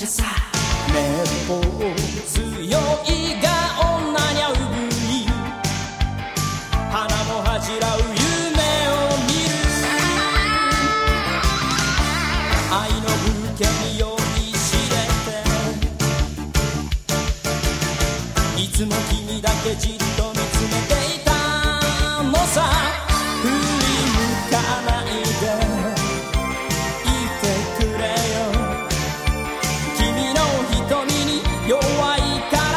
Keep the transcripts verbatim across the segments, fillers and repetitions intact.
ちゃさめっぽう強いが女にゃうぶい花も恥じらう夢を見る愛の武家に酔いしれていつも君だけじっと見つめていたのさ振り向かないで弱いから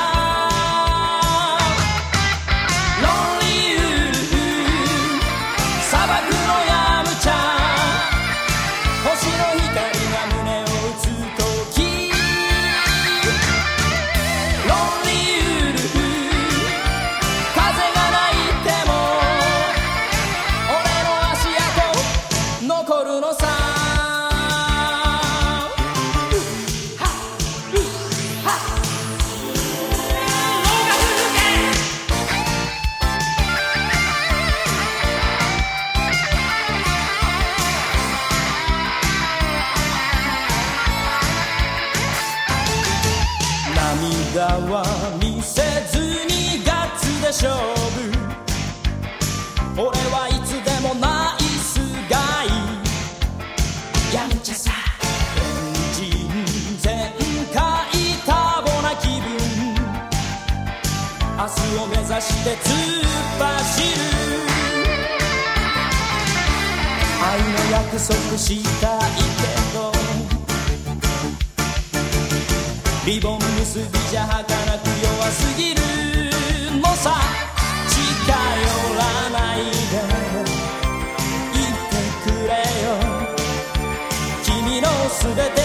ロンリーウルフ砂漠のヤムチャ星の光が胸を打つ時ロンリーウルフ風が泣いても俺の足跡残るのさ涙は見せずにガッツで勝負俺はいつでもナイスガイやむちゃさエンジン全開多忙な気分明日を目指して突っ走る愛の約束したいけどリボン結びじゃ儚く弱すぎるのさ近寄らないで言ってくれよ君のすべて